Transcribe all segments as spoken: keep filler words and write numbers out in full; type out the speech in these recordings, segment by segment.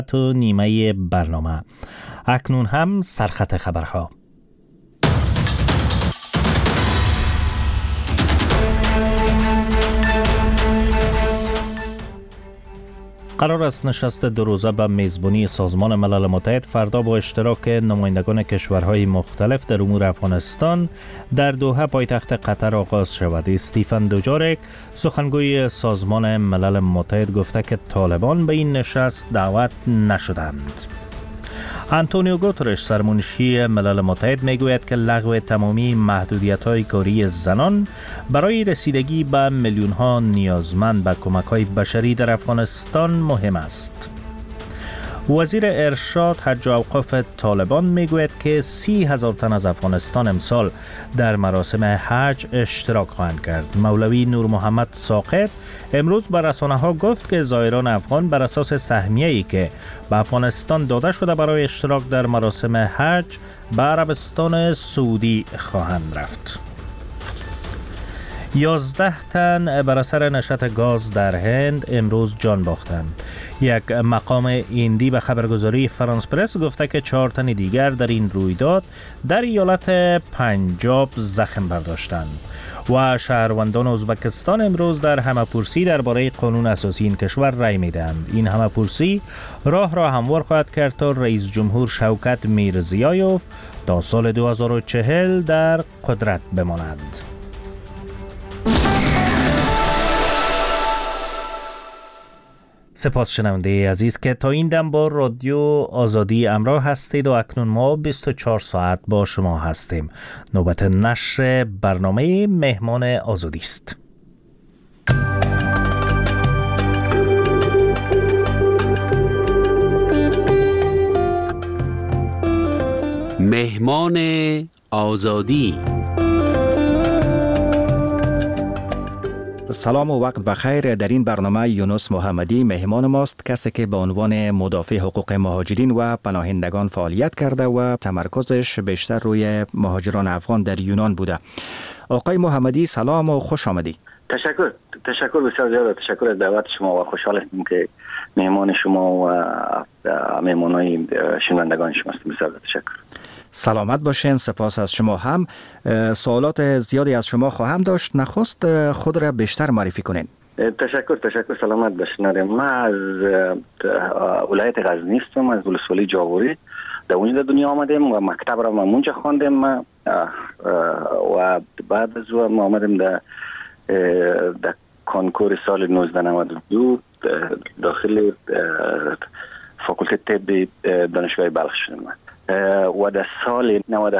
تو نیمه برنامه. اکنون هم سرخط خبرها. قرار است نشست دو روزه به میزبانی سازمان ملل متحد فردا با اشتراک نمایندگان کشورهای مختلف در امور افغانستان در دوحه پایتخت قطر آغاز شود. استیفن دوجارک سخنگوی سازمان ملل متحد گفته که طالبان به این نشست دعوت نشدند. آنتونیو گوترش سرمنشی ملل متحد میگوید که لغو تمامی محدودیت‌های کاری زنان برای رسیدگی به میلیون‌ها نیازمند به کمک‌های بشری در افغانستان مهم است. وزیر ارشاد حج و اوقاف طالبان میگوید که سی هزار تن از افغانستان امسال در مراسم حج اشتراک خواهند کرد. مولوی نور محمد ساقط امروز به رسانه‌ها گفت که زائران افغان بر اساس سهمیه‌ای که به افغانستان داده شده برای اشتراک در مراسم حج به عربستان سعودی خواهند رفت. یازده تن بر اثر نشت گاز در هند امروز جان باختند. یک مقام هندی به خبرگزاری فرانس پرس گفته که چهار تن دیگر در این رویداد در ایالت پنجاب زخم برداشتند. و شهروندان ازبکستان امروز در همه‌پرسی درباره قانون اساسی این کشور رای می‌دهند. این همه‌پرسی راه را هموار خواهد کرد تا رئیس جمهور شوکت میرزیایوف تا سال دو هزار و چهل در قدرت بماند. سپاس شنونده عزیز که تا این دم با رادیو آزادی همراه هستید و اکنون ما بیست و چهار ساعت با شما هستیم. نوبت نشر برنامه مهمان آزادی است. مهمان آزادی. سلام و وقت بخیر. در این برنامه یونس محمدی مهمان ماست، کسی که به عنوان مدافع حقوق مهاجرین و پناهندگان فعالیت کرده و تمرکزش بیشتر روی مهاجران افغان در یونان بوده. آقای محمدی سلام و خوش آمدید. تشکر تشکر بسیار زیاد. تشکر از دعوت شما و خوشحال هستیم که مهمان شما و مهمانای شنوندگان شما هستیم. بسیار تشکر. سلامت باشین. سپاس از شما هم. سوالات زیادی از شما خواهم داشت. نخست خود را بیشتر معرفی کنین. تشکر تشکر سلامت باشین. من از ولایت غزنی هستم، از ولسوالی جاوری. در اونجا دنیا آمدیم و مکتب را من اونجا خواندیم و بعد از اون ما آمدیم در در کنکور سال نوزده نود و دو داخل فاکولته طب دانشگاه بلخ شدم. و در سال نود و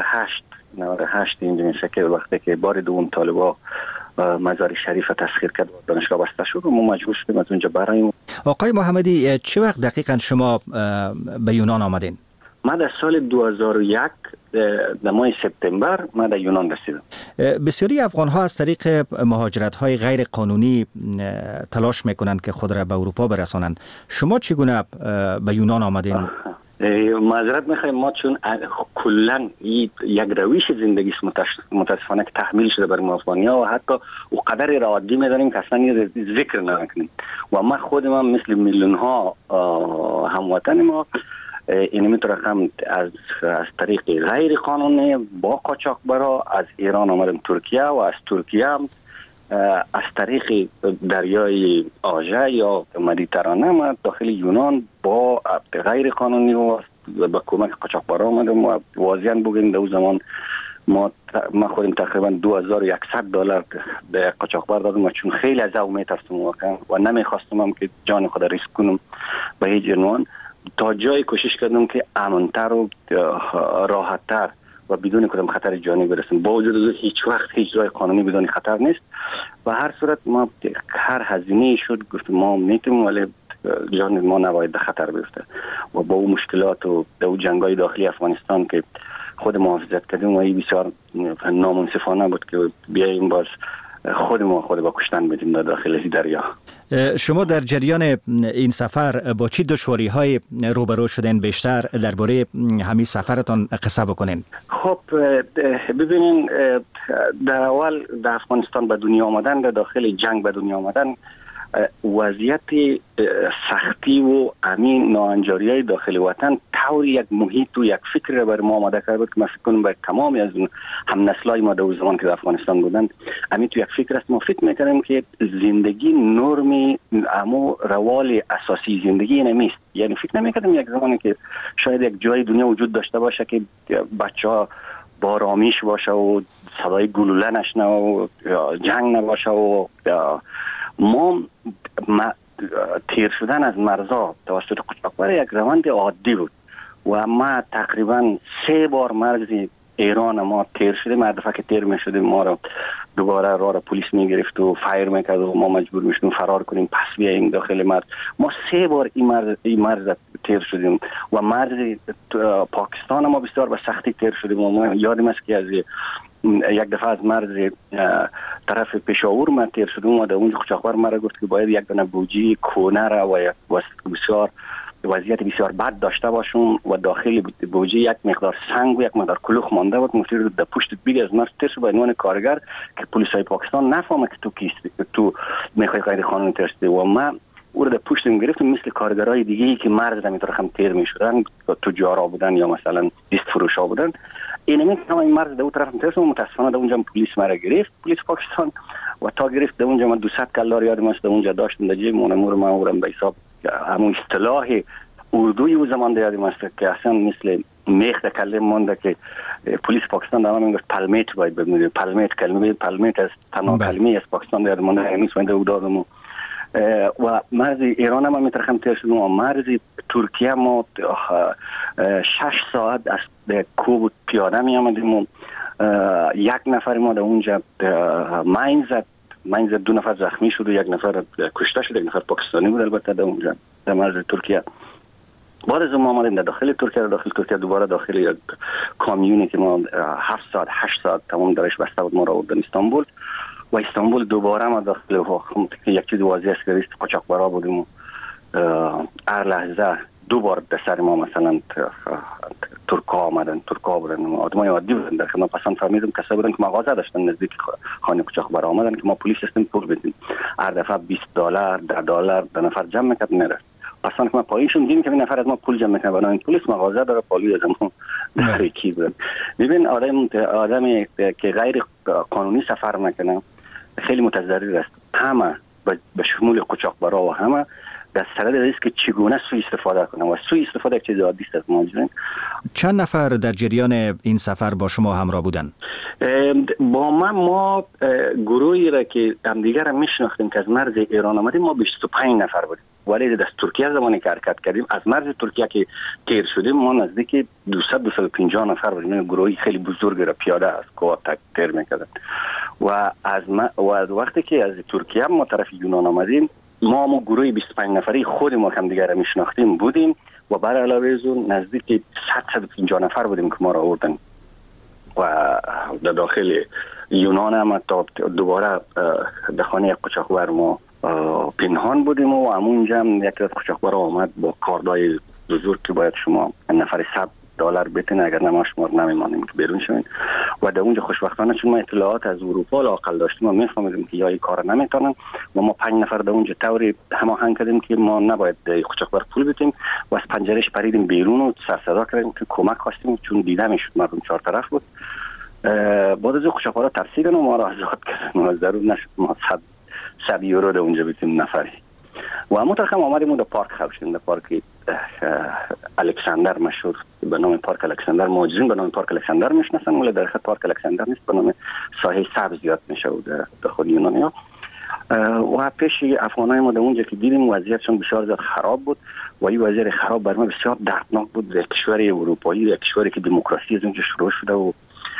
هشت اینجا میشه که وقتی که بار دوم طالبا مزار شریف تسخیر کرد و دانشگاه بسته شد و ما مجبور شدیم از اونجا براییم. آقای محمدی چه وقت دقیقا شما به یونان آمدین؟ من در سال دو هزار و یک در ماه سپتامبر من در یونان رسیدم. بسیاری افغان ها از طریق مهاجرت های غیر قانونی تلاش میکنند که خود را به اروپا برسانند. شما چگونه به یونان آمدین؟ معذرت میخوایم، ما چون کلا یک روش زندگی متاسفانه که تحمیل شده بر ما افغانی‌ها و حتی او قدر را عادی می‌داریم که اصلا ذکر نکنیم و ما خود ما مثل میلیون ها هموطن ما این میتونه هم از از طریق غیر قانونی با قاچاقبرا از ایران آمدیم ترکیه و از ترکیه هم از طریق دریای آژه یا مدیترانه ما داخل یونان با غیر قانونی و با کمک قاچاقبرا آمدیم و واضحاً بگیم در اون زمان ما ما خودم تقریبا دو هزار و صد دلار به قاچاقبر دادم و چون خیلی از او میترسم واقعا و نمیخواستم هم که جان خود ریسک کنم به هیچ عنوان، تا جای کوشش کردم که امن‌تر و راحت‌تر و بدون کدام خطر جانی برسیم. با وجود از هیچ وقت هیچ جای قانونی بدون خطر نیست و هر صورت ما هر هزینه‌ای شد گفتیم ما میتونیم ولی جان ما نباید به خطر بیفته و با اون مشکلات و دو جنگ‌های داخلی افغانستان که خود محافظت کردیم و این بسیار نامنصفانه بود که بیاییم باز خود ما خود با کشتن بدیم در داخل دریا. شما در جریان این سفر با چی دشواری‌های روبرو شدین؟ بیشتر درباره همین سفرتان قصه بکنین. خب ببینین، در اول در افغانستان به دنیا آمدن، در داخل جنگ به دنیا آمدن وضعیت سختی و امین ناانجاری های داخل وطن طور یک محیط و یک فکر را بر ما آماده کرده بود که من فکر کنم بر تمامی از هم نسلای ما در زمان که در افغانستان بودند امین تو یک فکر است. ما فکر میکردیم که زندگی نرمی امو روال اساسی زندگی نمیست. یعنی فکر نمیکردیم یک زمانی که شاید یک جای دنیا وجود داشته باشه که بچه ها با آرامیش باشه و صدای گلوله نشنه و جنگ نباشه و ما تیر شدن از مرزا توسط قاچاقبر یک روند عادی بود و ما تقریبا سه بار مرز ایران ما تیر شده. ما دفعه که تیر می شدیم ما را دوباره راه را پلیس می گرفت و فایر می کرد و ما مجبور می شدیم فرار کنیم پس بیاییم داخل مرز. ما سه بار این مرز این مرز تیر شدیم و مرز پاکستان ما بسیار به سختی تیر شدیم و ما یادم است که از یک دفعه از مرز طرف پشاور من تیر شدیم و در اونجا قاچاقبر مرا گفت که باید یک دانه بوجی کونه را و یک بسیار وضعیت بسیار بد داشته باشم و داخل بوجی یک مقدار سنگ و یک مقدار کلوخ مانده بود. مفتر در پشت بیگ از مرز تیر شد به عنوان کارگر که پلیسای پاکستان نفهمه که تو کیستی که تو میخوای غیر قانونی تیر شدی و ما او را در پشتم گرفتم مثل کارگرای دیگه‌ای که مرز در طرف هم تیر می‌شدن، تجارا بودن یا مثلا دیست فروشا بودن. اینمی که این مرز در اون طرف هم تیر شد. متاسفانه در اونجا پلیس مرا گرفت، پلیس پاکستان، و تا گرفت در اونجا من دویست کلار یادم است در اونجا داشتم در جیب مونمور من اورم به حساب همون اصطلاح اردوی او زمان یادم است که اصلا مثل میخ در کلم مونده که پلیس پاکستان در من میگفت پلمیت باید ببینید. پلمیت کلمه پلمیت از تنها کلمه از پاکستان در مونده همیشه من او دادم. و مرز ایران هم میترخم تیر شدیم و مرز ترکیه ما شش ساعت از کوب پیاده می آمدیم و یک نفر ما در اونجا ماین زد ماین زد دو نفر زخمی شد و یک نفر کشته شد. یک نفر پاکستانی بود البته در اونجا در مرز ترکیه. بعد از ما آمدیم در داخل ترکیه. داخل ترکیه دوباره داخل یک کامیونی که ما هفت ساعت هشت ساعت تمام درش بسته بود ما را بردن استانبول و استانبول دوباره ما داخل یک چیز واضح است که قاچاقبرا بودیم و هر لحظه دو بار در سر ما مثلا ترکا آمدن، ترکا بودن، آدمای عادی بودن. در ما پسند فهمیدم کسایی بودن که مغازه داشتن نزدیک خانه قاچاقبرا آمدن که ما پلیس هستیم پول بدیم. هر دفعه بیست دلار، ده دلار در نفر جمع میکرد میرفت. اصلا که ما پایینشون دیدیم که این نفر از ما پول جمع میکنه، بنابراین پلیس مغازه داره پالی از ما در کی بود. ببین آدم آدمی که غیر قانونی سفر میکنه خیلی متضرر است. همه به شمول قاچاقبرا و همه در سرد ریسک چگونه سوء استفاده کنه و سوء استفاده یک چیز عادی است. ماجرا چند نفر در جریان این سفر با شما همراه بودن؟ با ما ما گروهی را که همدیگر را میشناختیم که از مرز ایران آمدیم ما بیست و پنج نفر بودیم. ولی در ترکیه زمانی که حرکت کردیم از مرز ترکیه که تیر شدیم ما نزدیک دویست دویست و پنجاه نفر بودیم. گروهی خیلی بزرگی را پیاده از کوه تیر میکردن و از ما و وقتی که از ترکیه ما طرف یونان آمدیم ما ما گروهی بیست و پنج نفری خود ما هم دیگر را میشناختیم بودیم و بر علاوه از اون نزدیک صد و پنجاه نفر بودیم که ما را آوردن و در داخل یونان هم تا دوباره در خانه قاچاقبر ما پنهان بودیم و همونجا هم یکی از قاچاقبرا آمد با کاردای بزرگ که باید شما نفر صد دلار بتین اگر نما شما نمیمانیم که بیرون شوین و در اونجا خوشبختانه چون ما اطلاعات از اروپا لاقل داشتیم و میفهمیدیم که یا این کار نمیتونن و ما پنج نفر در اونجا طوری هماهنگ کردیم که ما نباید قاچاقبر پول بدیم و از پنجرهش پریدیم بیرون و سر صدا کردیم که کمک خواستیم چون دیده میشد مردم چهار طرف بود. بعد از قاچاقبرا ترسیدن و ما را آزاد کردن و ضرور نشد ما صد یورو در اونجا بدیم نفری و همون طرف هم آمدیم در پارک خوشیم در پارک الکساندر مشهور به نام پارک الکساندر. مهاجرین به نام پارک الکساندر میشناسن ولی در حقیقت پارک الکساندر نیست، به نام ساحه سبز یاد میشه در داخل یونانیا. و پیش افغانای ما در اونجا که دیدیم وضعیتشون بسیار زیاد خراب بود و این وضعیت خراب بر ما بسیار دردناک بود. در کشور اروپایی، یک کشوری که دموکراسی از اونجا شروع شده و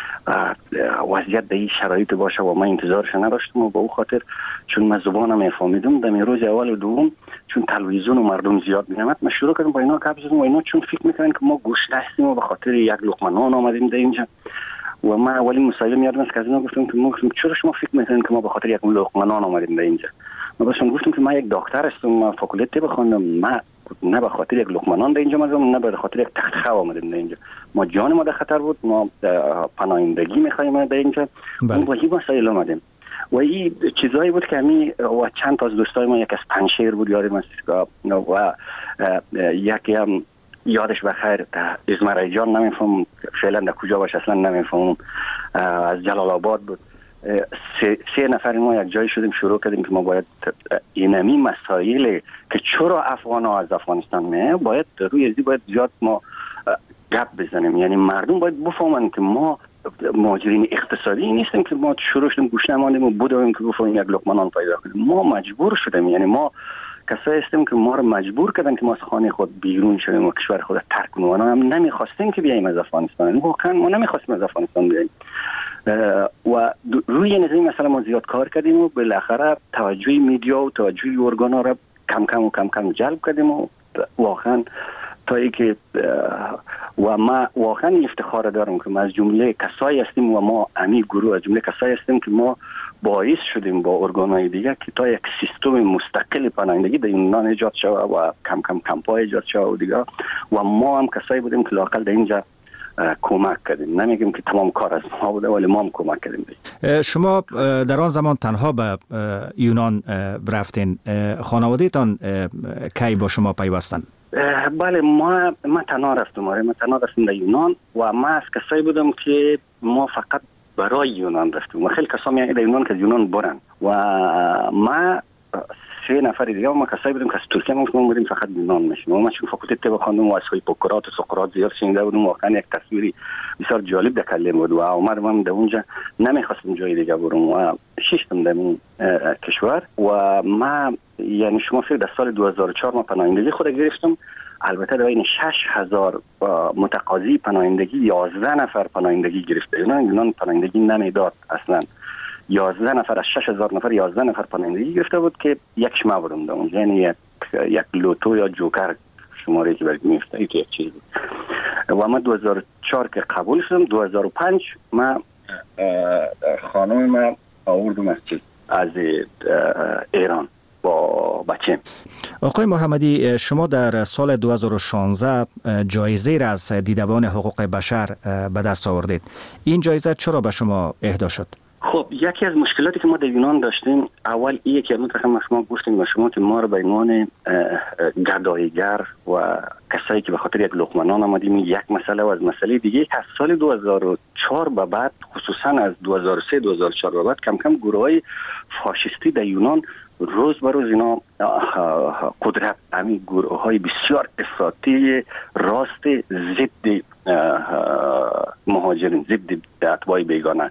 وضعیت در این شرایط باشه و ما انتظارش نداشتم و با او خاطر چون من زبانم میفهمیدم در روز اول و دوم چون تلویزیون و مردم زیاد میامد من شروع کردم با اینا گپ زدم و اینا چون فکر میکنن که ما گوشت هستیم و به خاطر یک لقمه نان آمدیم در اینجا و من اولین مسائل میادم است که از اینا گفتم که ما گفتم چرا شما فکر میکنین که ما به خاطر یک لقمه نان آمدیم در اینجا؟ ما بهشون گفتم که من یک دکتر هستم، من فاکولته بخوندم، من نه به خاطر یک لقمه نان در اینجا آمدم نه به خاطر یک تخت خواب آمدیم در اینجا. ما جان ما در خطر بود، ما پناهندگی میخوایم در اینجا. ما با این مسائل آمدیم و این چیزایی بود که همی و چند تا از دوستای ما، یک از پنشیر بود یادم است و یکی هم یادش بخیر ازمرای جان، نمیفهم فعلا در کجا باشه اصلا نمیفهم، از جلال آباد بود. سه, سه نفر ما یک جای شدیم شروع کردیم که ما باید اینمی مسائل که چرا افغان ها از افغانستان میه باید روی ازی باید زیاد ما گپ بزنیم. یعنی مردم باید بفهمن که ما مهاجرین اقتصادی نیستیم که ما شروع شدیم گوش نماندیم و بودیم که بفهمیم یک لقمه نان پیدا کنیم. ما مجبور شدیم، یعنی ما کسایی هستیم که ما رو مجبور کردن که ما از خانه خود بیرون شدیم و کشور خود ترک کنیم. ما هم نمیخواستیم که بیاییم از افغانستان، واقعا ما نمیخواستیم از افغانستان بیاییم و روی نظام مثلا ما زیاد کار کردیم و بالاخره توجه میدیا و توجه ارگانا را کم کم و کم کم جلب کردیم و واقعا تا ای که و ما واقعا افتخار دارم که ما از جمله کسایی هستیم و ما امی گروه از جمله کسایی هستیم که ما باعث شدیم با ارگانهای دیگه که تا یک سیستم مستقل پناهندگی در یونان ایجاد شود و کم کم کمپای ایجاد شود و دیگه و ما هم کسایی بودیم که لااقل در اینجا کمک کردیم. نمیگیم که تمام کار از ما بوده ولی ما هم کمک کردیم. شما در آن زمان تنها به یونان رفتین، خانواده تان کی با شما پیوستن؟ بله ما ما تنها رفتم، ما تنها رفتیم در یونان و ما از کسایی بودم که ما فقط برای یونان رفتیم و خیلی کسا میگن در یونان که یونان برن و ما سه نفر دیگه و ما کسایی بودیم که از ترکیه ما بودیم فقط یونان میشیم و ما چون فاکولته طب خواندم و از هیپوکرات و سقراط زیاد شنیده بودم، واقعا یک تصویری بسیار جالب در کلم بود و اومدم من در اونجا نمیخواستم جای دیگه برم و شیشتم در این کشور و ما یعنی شما فکر در سال دو هزار و چهار ما پناهندگی خود گرفتم. البته در این شش هزار متقاضی پناهندگی یازده نفر پناهندگی گرفته. یونان یونان پناهندگی نمیداد اصلا. یازده نفر از شش هزار نفر یازده نفر پناهندگی گرفته بود که یکش ما بودم در اونجا، یعنی یک یک لوتو یا جوکر شماره که برای میفته این یک چیز بود. و ما دو هزار و چهار که قبول شدم، دو هزار و پنج ما خانم ما آوردم از چیز از ایران با بچه. آقای محمدی، شما در سال دو هزار و شانزده جایزه را از دیدبان حقوق بشر به دست آوردید. این جایزه چرا به شما اهدا شد؟ خب یکی از مشکلاتی که ما در یونان داشتیم اول اینه که ما شما گفتیم به شما که ما رو به عنوان گدایگر و کسایی که به خاطر یک لقمه نان آمدیم یک مسئله و از مسئله دیگه که از سال دو هزار و چهار به بعد خصوصا از دو هزار و سه دو هزار و چهار به بعد کم کم گروه‌های فاشیستی در یونان روز به روز اینا قدرت همین گروه های بسیار افراطی راست ضد مهاجرین ضد اتباع بیگانه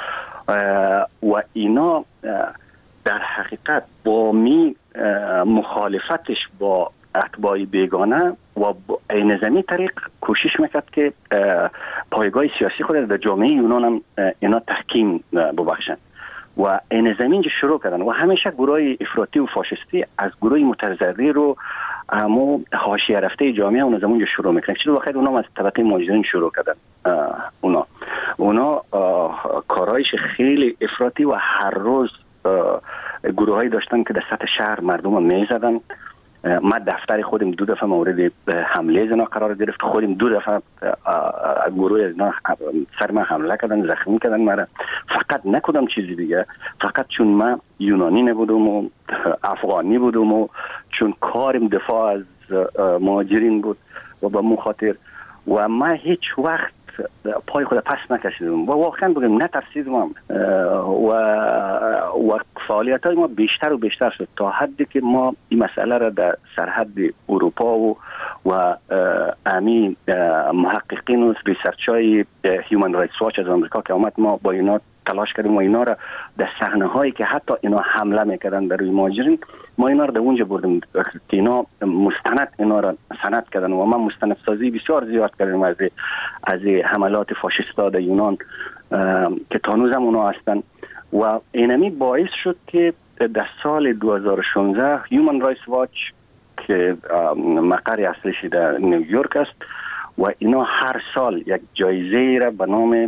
و اینا در حقیقت با می مخالفتش با اتباع بیگانه و این زمین طریق کوشش میکرد که پایگاه سیاسی خود در جامعه یونان هم اینا تحکیم ببخشند و این زمین شروع کردن و همیشه گروه افراطی و فاشستی از گروه متزری رو همو حاشیه رفته جامعه اون زمان شروع میکنن. چرا واقعا اونا از طبقه مهاجرین شروع کردن. اونا اونا کارایش خیلی افراطی و هر روز گروهایی داشتن که در سطح شهر مردم رو میزدن. ما دفتر خودم دو دفعه مورد حمله از اینا قرار گرفت، خودم دو دفعه گروه از اینا سر من حمله کردن، زخمی کردن مرا. فقط نکدم چیزی دیگه، فقط چون من یونانی نبودم و افغانی بودم و چون کارم دفاع از مهاجرین بود و به مخاطر و ما هیچ وقت پای خود پس نکشیدم و واقعا بگم نترسیدم و و فعالیت های ما بیشتر و بیشتر شد تا حدی که ما این مسئله را در سرحد اروپا و و امی محققین و ریسرچ های هیومن رایتس واچ از آمریکا که آمد ما با اینا تلاش کردیم و اینا را در صحنه هایی که حتی اینا حمله میکردن در روی مهاجرین ما اینا را در اونجا بردیم که اینا مستند اینا را سند کردن و ما مستند سازی بسیار زیاد کردیم از از حملات فاشیستا در یونان که تانوز هم اونا هستن و اینمی باعث شد که در سال دو هزار و شانزده هیومن رایتس واچ که مقر اصلیش در نیویورک است و اینا هر سال یک جایزه را به نام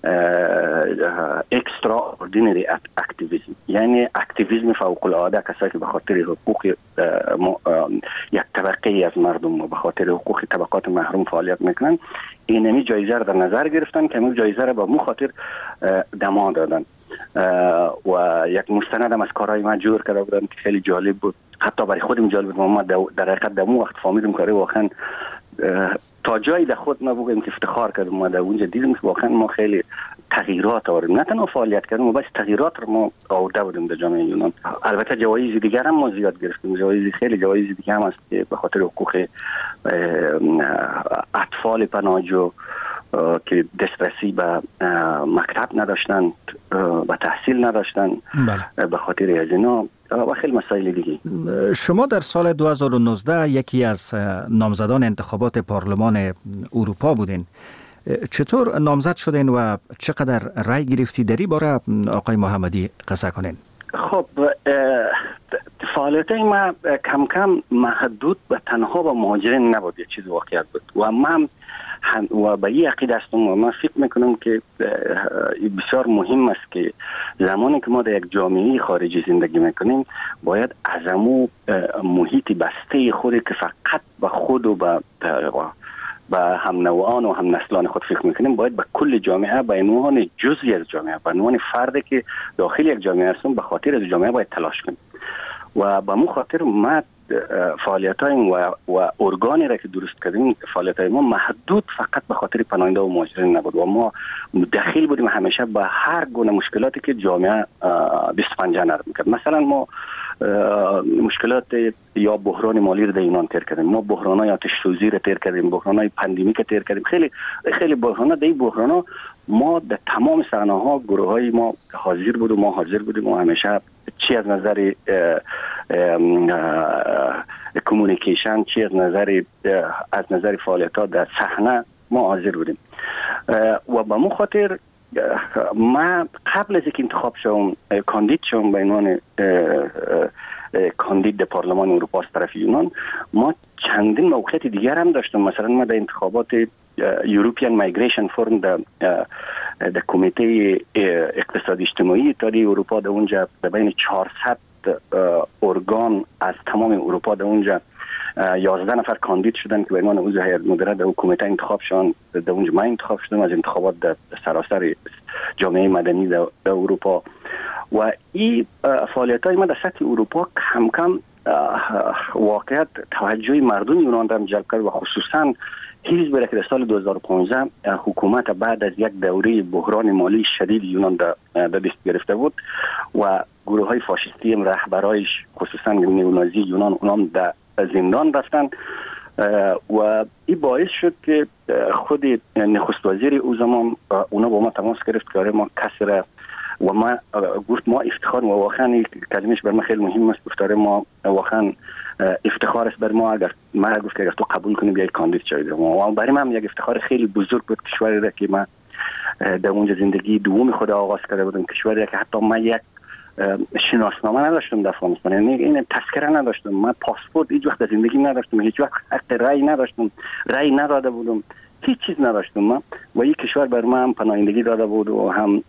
اکسترا اوردینری اکتیویسم، یعنی اکتیویسم فوق العاده، کسایی که به خاطر حقوق یک طبقه از مردم و به خاطر حقوق طبقات محروم فعالیت میکنن، اینمی جایزه را در نظر گرفتن که این جایزه را به مو خاطر دما دادن و یک مستند هم از کارهای من جور کرده بودم که خیلی جالب بود، حتی برای خودم جالب بود. ما در حقیقت در اون وقت فهمیدم که واقعا تا جایی در خود ما بگیم که افتخار کردم. ما در اونجا دیدیم که واقعا ما خیلی تغییرات آوردیم، نه تنها فعالیت کردیم و بس تغییرات رو ما آورده بودیم در جامعه یونان. البته جوایز دیگر هم ما زیاد گرفتیم، جوایز خیلی جوایز دیگه هم هست که به خاطر حقوق اطفال پناهجو که دسترسی به مکتب نداشتن، به تحصیل نداشتن، بله. به خاطر از اینا و خیلی مسائل دیگه. شما در سال دو هزار و نوزده یکی از نامزدان انتخابات پارلمان اروپا بودین. چطور نامزد شدین و چقدر رای گرفتی؟ در این باره آقای محمدی قصه کنین. خب فعالیت ما کم کم محدود به تنها به مهاجرین نبود، یک چیز واقعیت بود و من و به این عقیده هستم و من فکر میکنم که بسیار مهم است که زمانی که ما در یک جامعه خارجی زندگی میکنیم باید از امو محیط بسته خودی که فقط به خود و به به هم نوعان و هم نسلان خود فکر میکنیم، باید به کل جامعه به عنوان جزئی از جامعه، به عنوان فردی که داخل یک جامعه هستم به خاطر از جامعه باید تلاش کنیم. و به مو خاطر ما فعالیت های و, و ارگانی را که درست کردیم، فعالیت های ما محدود فقط به خاطر پناهنده و مهاجرین نبود و ما دخیل بودیم همیشه به هر گونه مشکلاتی که جامعه بیست و پنج نرم میکرد. مثلا ما مشکلات یا بحران مالی رو در ایران تیر کردیم، ما بحران های آتش سوزی رو تیر کردیم، بحران های پاندمیک تیر کردیم، خیلی خیلی بحران ها. در این بحران ها ما در تمام صحنه ها گروه های ما حاضر بود و ما حاضر بودیم و همیشه چی از نظر کمونیکیشن، چی از نظر از نظر فعالیت ها در صحنه ما حاضر بودیم. و به مو خاطر ما قبل از اینکه انتخاب شوم کاندید شوم به عنوان کاندید در پارلمان اروپا از طرف یونان، ما چندین موقعیت دیگر هم داشتم. مثلا ما در انتخابات یوروپیان مایگریشن فورم در در کمیته اقتصادی اجتماعی اتحادیه اروپا در اونجا در بین چهارصد ارگان از تمام اروپا در اونجا یازده نفر کاندید شدن که به عنوان عضو هیئت مدیره در کمیته انتخاب شدن. در اونجا من انتخاب شدم از انتخابات در سراسر جامعه مدنی در اروپا. و این فعالیت‌های ما در سطح اروپا کم کم واقعیت توجه مردم یونان را جلب کرد و خصوصا حزب را که در سال دو هزار و پانزده حکومت بعد از یک دوره بحران مالی شدید یونان در دست گرفته بود و گروه های فاشیستی هم رهبرایش خصوصا نیونازی یونان اونام در زندان رفتن و این باعث شد که خود نخست وزیر او زمان اونا با ما تماس گرفت که ما کسی را و ما گفت ما افتخار و واقعا کلمش بر ما خیلی مهم است، گفتاره ما واقعا افتخار است بر ما اگر ما گفت که اگر تو قبول کنی بیای کاندید شوی. و برای من یک افتخار خیلی بزرگ بود، کشوری را که ما در اونجا زندگی دوم خود آغاز کرده بودم، کشوری را که حتی ما یک شناسنامه نداشتم در افغانستان، یعنی این تذکره نداشتم، من پاسپورت هیچ وقت در زندگی نداشتم، هیچ وقت حق رأی نداشتم، رأی نداده بودم، هیچ چیز نداشتم من. و این کشور بر من هم پناهندگی داده بود و هم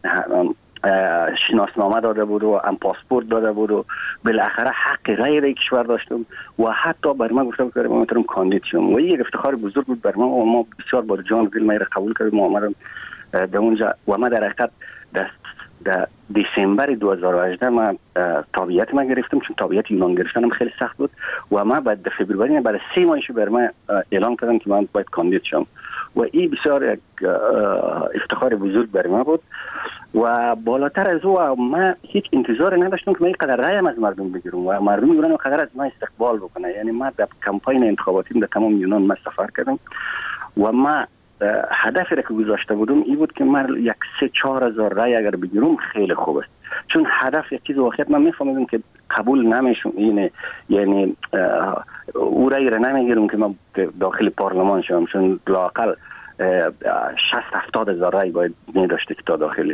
شناسنامه داده بود و هم پاسپورت داده بود و بالاخره حق رأی را کشور داشتم و حتی بر من گفتم که من میتونم کاندید شم و این یک افتخار بزرگ بود بر من و ما بسیار با جان دل ما را قبول کردیم و آمدم در اونجا. و ما در حقیقت در دسامبر دو هزار و هجده ما تابعیت ما گرفتم، چون تابعیت یونان گرفتنم خیلی سخت بود و ما بعد در فوریه بعد سه ماهش بر من اعلان کردم که من باید کاندید شم و این بسیار یک افتخار بزرگ بر من بود. و بالاتر از او ما هیچ انتظار نداشتم که من اینقدر رایم از مردم بگیرم و مردم یونان قدر از ما استقبال بکنه. یعنی ما در کمپاین انتخاباتی در تمام یونان ما سفر کردم و ما هدفی را که گذاشته بودم این بود که من یک سه چهار هزار رای اگر بگیرم خیلی خوب است، چون هدف یک چیز واقعیت من میفهمیدم که قبول نمیشم، اینه یعنی او رای را نمیگیرم که من داخل پارلمان شوم، چون لااقل شصت هفتاد هزار رای باید نداشته که تا داخل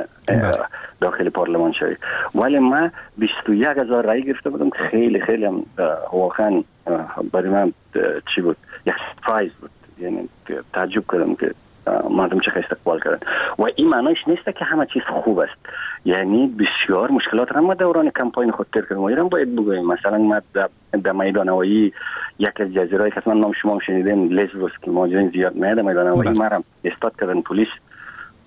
داخل پارلمان شوی. ولی من بیست و یک هزار رای گرفته بودم که خیلی خیلی هم واقعا برای من چی بود، یک سپرایز بود، یعنی تعجب کردم که مردم چه استقبال کردن. و این معنیش نیست که همه چیز خوب است، یعنی بسیار مشکلات را ما دوران کمپاین خود تیر کردیم و ایران باید بگوییم. مثلا ما در میدان هوایی یک از جزیره‌ای که من نام شما هم شنیدین، لزبوس که مهاجرین زیاد میاد، میدان هوایی ما را استاد کردن پلیس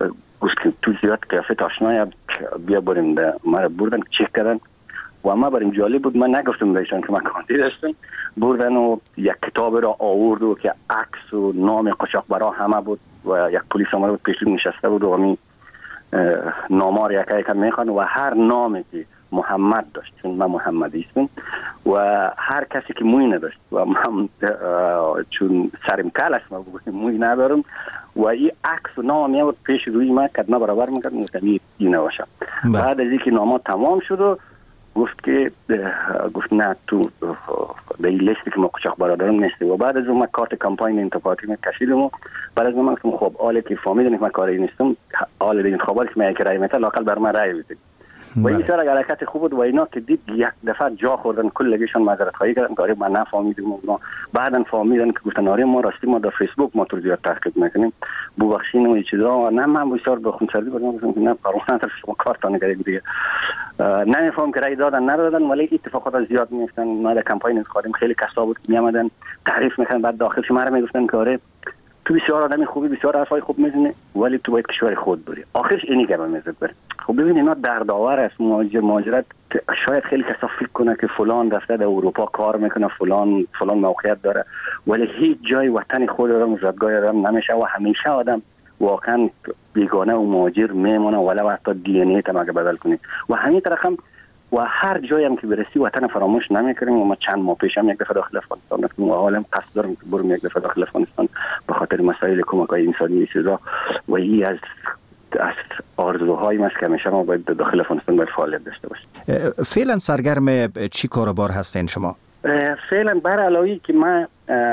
گفت که تو زیاد قیافه آشنایی بیا بریم ده ما بردن چک کردن و ما بریم جالب بود. من نگفتم بهشون که من کاندید هستم. بردن و یک کتاب را آورد و که عکس و نام قاچاقبرا همه بود و یک پلیس آمده بود پیش نشسته بود و همین نامار یک یک میخوان و هر نامی که محمد داشت، چون من محمدی هستم و هر کسی که موی نداشت و من چون سرم کل است ما موی ندارم و این عکس و نام میاد پیش روی من کدنا برابر میکرد مستمی اینه باشم. بعد از اینکه نامه تمام شد و گفت که گفت نه تو به این لیستی که ما قاچاق برادرم نیستی و بعد از اون من کارت کمپاین انتخاباتی من کشیدم و بعد از اون من گفتم خب آله که فهمیدن که من کاری نیستم آله این انتخاباتی که من یک رای میته لاقل بر من رای بدید و این سر حرکت خوب بود و اینا که دید یک دفعه جا خوردن کلگیشون معذرت خواهی کردن که ما نفهمیدیم و بعدن فهمیدن که گفتن آره ما راستی ما در فیسبوک ما تو زیاد تحقیق میکنیم ببخشید و این چیزا. نه من بسیار بخونسردی بودم گفتم که نه قانون در شما کارتان نگرید دیگه نمیفهم که رای دادن ندادن ولی اتفاقات زیاد میفتن. ما در کمپاین انتخابی خیلی کسا بود می آمدن تعریف میکنن بعد داخلش ما رو میگفتن که آره تو بسیار آدمی خوبی بسیار حرفای خوب میزنی ولی تو باید کشور خود بری. آخرش اینی گپ میزد بره. خب ببین اینا دردآور است مهاجر مهاجرت. شاید خیلی کسا فکر کنه که فلان رفته در اروپا کار میکنه فلان فلان موقعیت داره ولی هیچ جای وطن خود آدم زادگاه آدم نمیشه و همیشه آدم واقعا بیگانه و مهاجر میمونه ولو حتی دی ان ای تم اگه بدل کنی و همین طرف هم و هر جایی هم که برسی وطن فراموش نمیکنیم و ما چند ماه پیش هم یک دفعه داخل افغانستان رفتیم و حالا قصد دارم که برم یک دفعه داخل افغانستان به خاطر مسائل کمک‌های انسانی چیزا و این از از آرزوهای ماست که همیشه ما باید داخل افغانستان باید فعالیت داشته باشیم. فعلا سرگرم چی کار و بار هستین شما؟ فعلا بر علاوه که من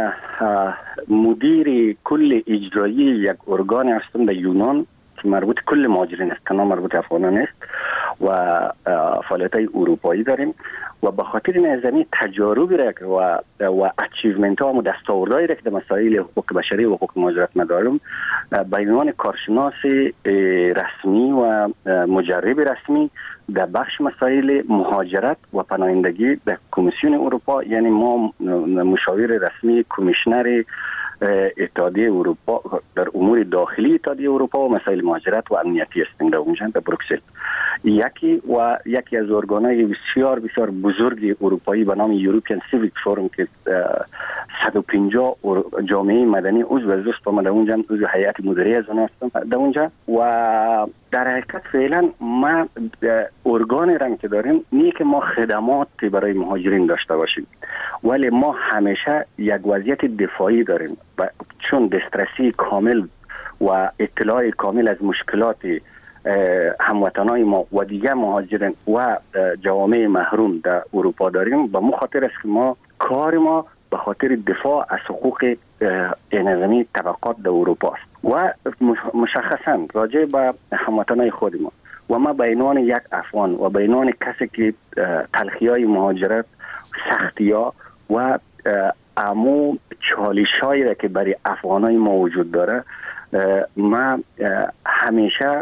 مدیر کل اجرایی یک ارگان هستم در یونان که مربوط کل مهاجرین است تنها مربوط افغانان است و فعالیت‌های اروپایی داریم و به خاطر این زمین تجاربی را و و اچیومنت ها و دستاوردهایی را که در مسائل حقوق بشری و حقوق مهاجرت ندارم به عنوان کارشناس رسمی و مجرب رسمی در بخش مسائل مهاجرت و پناهندگی در کمیسیون اروپا یعنی ما مشاور رسمی کمیشنر اتحادیه اروپا در امور داخلی اتحادیه اروپا و مسائل مهاجرت و امنیتی هستیم در اونجا در بروکسل. یکی و یکی از ارگان‌های بسیار بسیار بزرگ اروپایی به نام یوروپیان سیویک فورم که صد و پنجاه جامعه مدنی عضو از است و در اونجا عضو هیئت مدیره از اون هستم در اونجا و در حقیقت فعلا ما ارگان رم که داریم نیه که ما خدمات برای مهاجرین داشته باشیم ولی ما همیشه یک وضعیت دفاعی داریم و چون دسترسی کامل و اطلاع کامل از مشکلات هموطنای ما و دیگه مهاجرین و جوامع محروم در اروپا داریم به مخاطر است که ما کار ما به خاطر دفاع از حقوق انسانی طبقات در اروپا است و مشخصا راجع به هموطنای خود ما و ما به عنوان یک افغان و به عنوان کسی که تلخی‌های مهاجرت سختی‌ها و امو چالش‌هایی را که برای افغانای ما وجود داره ما همیشه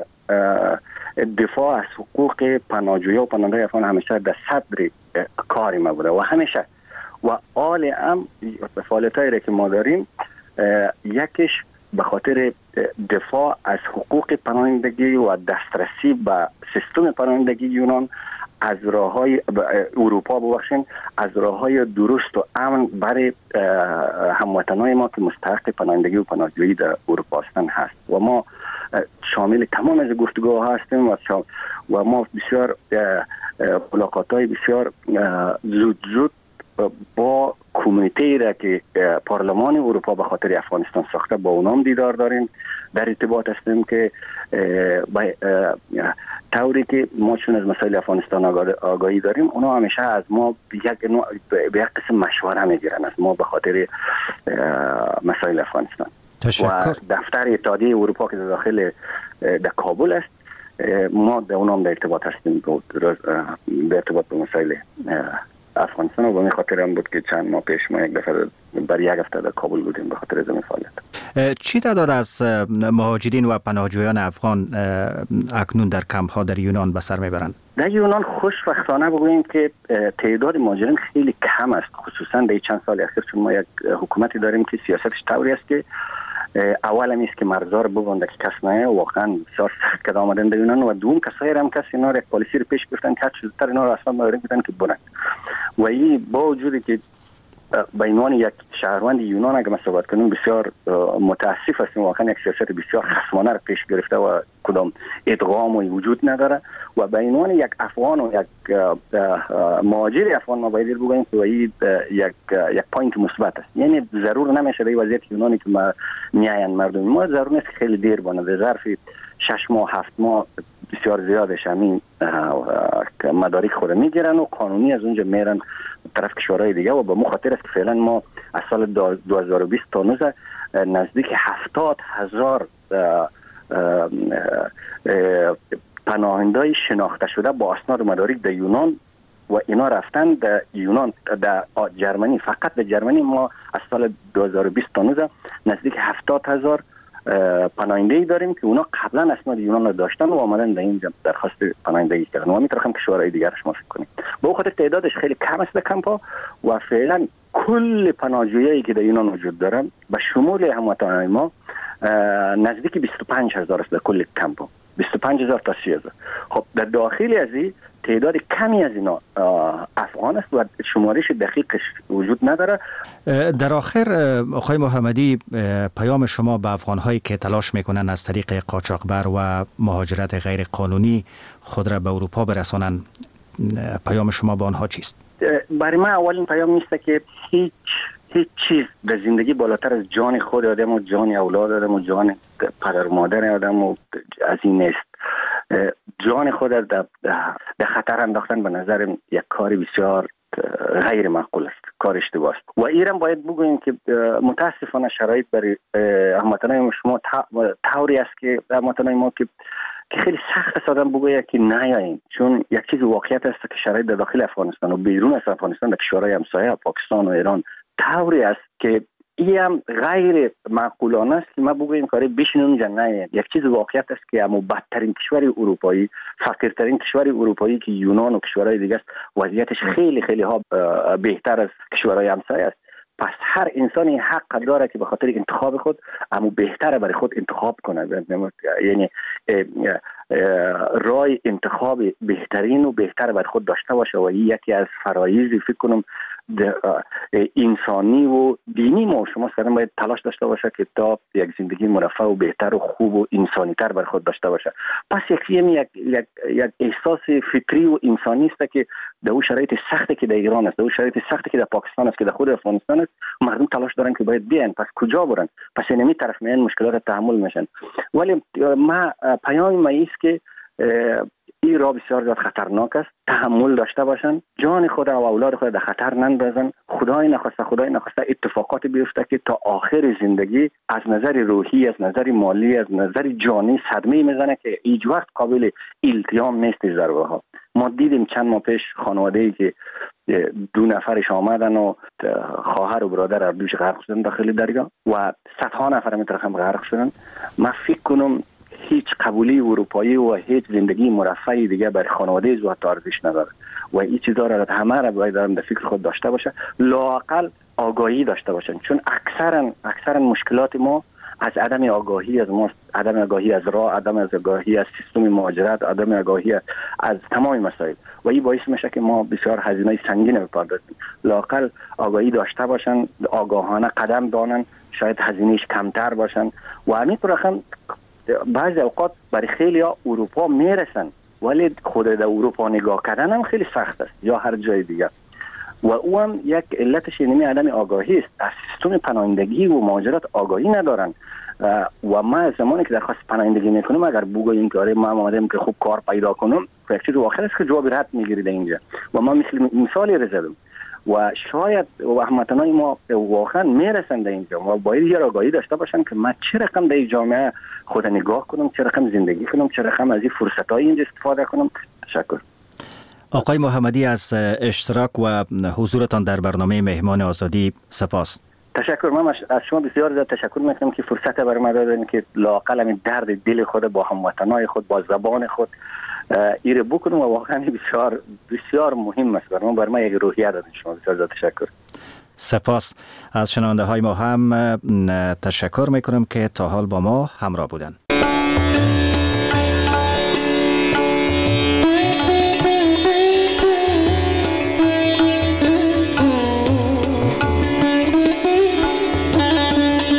دفاع از حقوق پناهجویان و پناهنده افغان همیشه در صدر کار ما بوده و همیشه و آل هم فعالیتایی را که ما داریم یکیش به خاطر دفاع از حقوق پناهندگی و دسترسی به سیستم پناهندگی یونان از راههای اروپا ببخشین از راههای درست و امن برای هموطنای ما که مستحق پناهندگی و پناهجویی در اروپا هستند هست و ما شامل تمام از گفتگوها هستیم و و ما بسیار ملاقات‌های بسیار زود زود با کمیته را که پارلمان اروپا به خاطر افغانستان ساخته با اونام دیدار داریم در ارتباط هستیم که طوری که ما چون از مسائل افغانستان آگاهی داریم اونا همیشه از ما به یک به یک قسم مشوره میگیرن از ما به خاطر مسائل افغانستان. تشکر. و دفتر اتحادیه اروپا که داخل در کابل است ما در اونام در ارتباط هستیم به ارتباط به مسائل افغانستان و به این خاطر هم بود که چند ماه پیش ما یک دفعه بر یک هفته در کابل بودیم به خاطر زمین فعالیت. چی تعداد از مهاجرین و پناهجویان افغان اکنون در کمپ ها در یونان به سر میبرند؟ در یونان خوشبختانه بگوییم که تعداد مهاجرین خیلی کم است خصوصا در چند سال اخیر چون ما یک حکومتی داریم که سیاستش طوری است که اول هم است که مرزا رو ببنده که کس نه، واقعا بسیار سخت کد آمدن در یونان و دوم کسایی هم کسی اینا رو یک پالیسی رو پیش گرفتن که چیزتر اینا رو اصلا مورد بدن که برن و این با وجودی که به عنوان یک شهروند یونان اگه ما صحبت کنیم بسیار متاسف هستیم، واقعا یک سیاست بسیار خصمانه رو پیش گرفته و کدام ادغام وجود نداره و به عنوان یک افغان و یک مهاجر افغان ما باید بگوییم که این یک یک پوینت مثبت است. یعنی ضرور نمیشه در وضعیت یونانی که ما میاین مردم ما ضرور نیست خیلی دیر بانه، در ظرف شش ماه هفت ماه بسیار زیادش همین مدارک خود میگیرن و قانونی از اونجا میرن طرف کشورهای دیگه و به مو خاطر است که فعلا ما از سال دو هزار و بیست تا نوزده نزدیک هفتاد هزار پناهنده‌ای شناخته شده با اسناد و مدارک در یونان و اینا رفتن در یونان در جرمنی. فقط در جرمنی ما از سال دو هزار و بیست تا نوزده نزدیک هفتاد هزار پناهنده‌ای داریم که اونا قبلا اسناد یونان رو داشتن و آمدن در اینجا درخواست پناهندگی کردن و میتونم کشورهای دیگرش ما فکر کنیم. به خاطر تعدادش خیلی کم است در کمپا و فعلا کل پناهجویایی که در یونان وجود دارن به شمول هموطنان ما نزدیک بیست و پنج هزار است در کل کمپا، بیست و پنج هزار تا سی هزار. خب در داخل از این تعداد کمی از اینا افغان است و شمارش دقیقش وجود نداره. در آخر آقای محمدی، پیام شما به افغان‌هایی که تلاش میکنن از طریق قاچاقبر و مهاجرت غیر قانونی خود را به اروپا برسانن، پیام شما به آنها چیست؟ برای من اولین پیام نیست که هیچ هیچ چیز در زندگی بالاتر از جان خود آدم و جان اولاد آدم و جان پدر و مادر آدم و از این نیست. جان خود در در خطر انداختن به نظر یک کاری بسیار غیر معقول است، کار اشتباه است و ایران باید بگوییم که متاسفانه شرایط برای هموطنان شما طوری است که هموطنان ما که که خیلی سخت است آدم بگوید که نیاییم، چون یک چیز واقعیت است که شرایط در داخل افغانستان و بیرون از افغانستان در کشورهای همسایه پاکستان و ایران طوری است که این هم غیر معقولانه است که ما بگوییم کاری بشینیم جنایه. یک چیز واقعیت است که اما بدترین کشور اروپایی، فقیرترین کشور اروپایی که یونان و کشورهای دیگه است، وضعیتش خیلی خیلی ها بهتر از کشورهای همسایه است. پس هر انسانی حق داره که به خاطر انتخاب خود اما بهتره برای خود انتخاب کنه، یعنی رای انتخاب بهترین و بهتر برای خود داشته باشه و این یکی از فرایض فکر کنم انسانی و دینی ما شما سرم باید تلاش داشته باشه که تا یک زندگی مرفه و بهتر و خوب و انسانی تر برای خود داشته باشه. پس یکی یک یک یک احساس فطری و انسانی است که در اون شرایط سختی که در ایران است، در اون شرایط سختی که در پاکستان است، که در خود افغانستان است، مردم تلاش دارن که باید بیان. پس کجا برن؟ پس اینمی طرف میان مشکلات تحمل میشن. ولی ما پیام ما است که این راه بسیار زیاد خطرناک است، تحمل داشته باشن، جان خود و اولاد خود در خطر نندازن. خدای نخواسته خدای نخواسته اتفاقات بیفته که تا آخر زندگی از نظر روحی، از نظر مالی، از نظر جانی صدمه میزنه که هیچ وقت قابل التیام نیست. ضربه ها ما دیدیم چند ماه پیش خانواده‌ای که دو نفرش آمدن و خواهر و برادر هر دوش غرق شدن داخل دریا و صدها نفر میترخم غرق شدن. من فکر کنم هیچ قبولی اروپایی و هیچ زندگی مرفهی دیگه برای خانواده زوات ارزش نداره و این چیزا را همه را باید در فکر خود داشته باشه، لااقل آگاهی داشته باشن، چون اکثرا اکثرا مشکلات ما از عدم آگاهی از ما، عدم آگاهی از راه، عدم از آگاهی از سیستم مهاجرت، عدم آگاهی از تمام مسائل و این باعث میشه که ما بسیار هزینه سنگین بپردازیم. لااقل آگاهی داشته باشن، آگاهانه قدم دانن، شاید هزینهش کمتر باشن و همین رقم بعضی اوقات برای خیلی ها اروپا میرسن ولی خود در اروپا نگاه کردن هم خیلی سخت است یا هر جای دیگه و او هم یک علتش اینمی عدم آگاهی است. از سیستم پناهندگی و مهاجرت آگاهی ندارن و ما زمانی که درخواست پناهندگی میکنم اگر بگوییم که آره ما آمدیم که خوب کار پیدا کنم، یک چیز واقعا است که جواب رد میگیرید اینجا و ما مثل مثالی رو زدم و شاید و هموطنان ما واقعا میرسن در اینجا و باید یه آگاهی داشته باشن که من چه رقم در این جامعه خود نگاه کنم، چه رقم زندگی کنم، چه رقم از این فرصت‌های اینجا استفاده کنم. تشکر. آقای محمدی از اشتراک و حضورتان در برنامه مهمان آزادی سپاس. تشکر. من از شما بسیار زیاد تشکر میکنم که فرصت برای من دادن که لااقل همین درد دل خود با هموطنای خود با زبان خود ایره بکنم و واقعا بسیار بسیار مهم است برای من، برای من یک روحیه دادن شما. بسیار زیاد تشکر. سپاس. از شنونده های ما هم تشکر میکنم که تا حال با ما همراه بودند.